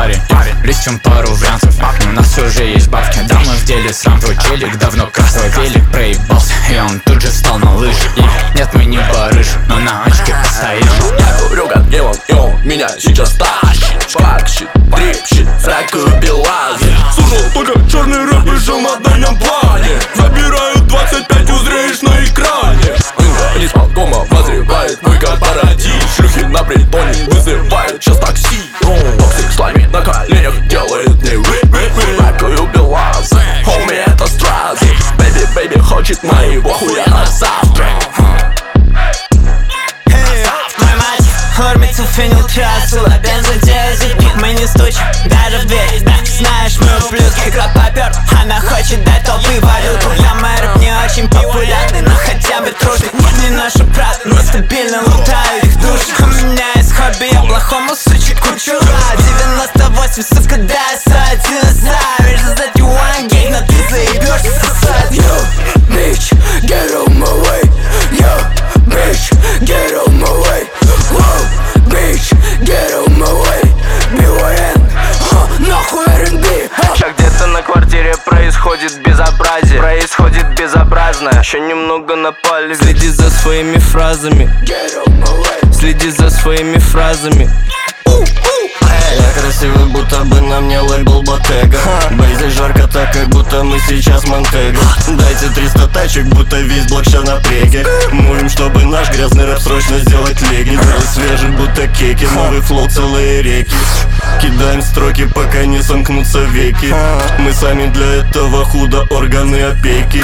парень. Листим пару вариантов, у нас уже есть бабки. Да, мы в деле, сам твой челик давно красный велик проебался, и он тут же встал на лыжи. И нет, мы не барыш, но на очке постоим. Я говорю, как делом, и он меня сейчас тащит. Шпакщит, трепщит, всякую белазит. Слушал только черный рэп и жил на дальнем плане. Забирают 25, узреешь на экране. Исполкома возревает мой корпоратив. Шлюхи на притоне вызывают сейчас такси. Токсик слаймит на коленях, делает мне всякую белазит. Хоми, это стрази. Бэби, бэби хочет моего хуя на завтра. Формицу, фенил, трассу, а бензодиазепик. Мы не стучим, даже в дверь, да. Знаешь, мы ублюдки, как попер. Она хочет дать толпы валюту. Да, мой рэп не очень популярный, но хотя бы трушный. Не наша правда, но стабильно лутаю их души. У меня есть хобби, я плохому сучику чура. 98, сука, дай сайт, динозавр. За you wanna get, но ты заебешься сосать. Yo, bitch, get on my way. Yo, bitch, get on my way. Whoa, bitch, get on my way. BYN, нахуй R&B. Сейчас где-то на квартире происходит безобразие. Происходит безобразное. Еще немного напали. Следи за своими фразами. Следи за своими фразами. Я красивый, будто бы на мне лейбл Bottega. Бейзи жарко так, как будто мы сейчас Монтего. Дайте 300 тачек, будто весь блок ща на преге. Мурим, чтобы наш грязный рэп срочно сделать леги. Делай свежий, будто кейки, новый флоу, целые реки. Кидаем строки, пока не сомкнутся веки. Мы сами для этого худо органы опеки.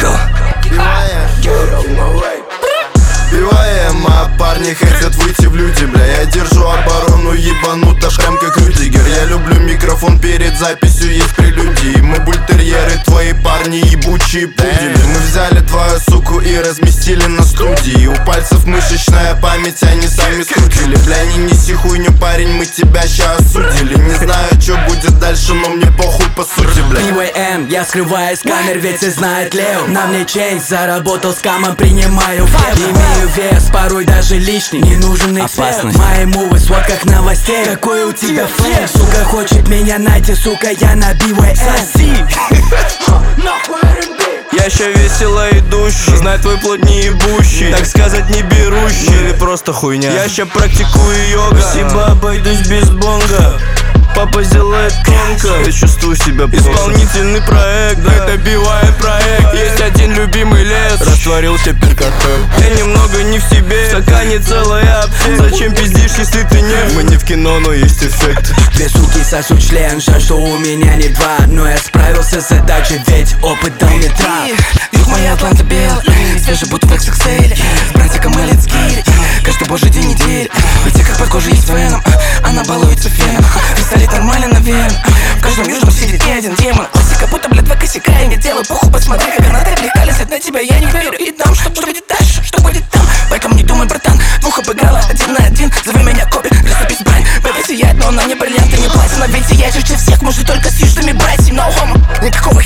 BYM, а парни хотят выйти в люди, бля. Я держу оборону ебануто, прям как Рюдигер. Я люблю микрофон перед записью, есть прелюдии. Мы бультерьеры, твои парни ебучие пудели. Мы взяли твою суку и разместили на студии. У пальцев мышечная память, они сами скрутили. Бля, не неси хуйню, парень, мы тебя ща осудили. Не знаю, что будет дальше, но мне похуй по сути, бля. BYM, я скрываюсь камер, ведь все знает Лео. На мне чейнс, заработал с камом, принимаю хлеб. Имею вес, порой даже лишний, не нужен эксперт. Мои мувы, свод как новостей. Какой у тебя флеш? Сука хочет меня найти, сука, я на BYM. Нахуй R&B. Я ща весело идущий, знай твой плод не ебущий, так сказать не берущий, или просто хуйня. Я ща практикую йога, спасибо, обойдусь без бонга. Папа сделает тонко, я чувствую себя плохо. Исполнительный проект, да это BYM проект. Есть один любимый лес, растворил теперь коктейль. Я немного не в себе, в стакане целая аптека. Зачем пиздишь, если ты не? Мы не в кино, но есть эффект. Две суки сосут член, жаль, что у меня не два. Но я справился с задачей, ведь опыт дал мне трап. Юг моя Атланта бел, свежий будто в XXL. Братика мы let's get it, каждый божий день недели. Ведь как под кожей есть веном, она балуется феном. Пистолет нормально, наверное, в каждом южном сидит не один демон. Классика, будто, блядь, два косяка, и не делай похуй, посмотри, как она так леталит на тебя, я не верю. И дам, что будет дальше, что будет там. Поэтому не думай, братан, двух обыграла 1 на 1. Зови меня копи, приступись брань. Бэби сияет, но она не бриллиант и не платина. Ведь сияешь же всех, может только с южными братьями. No homo, никакого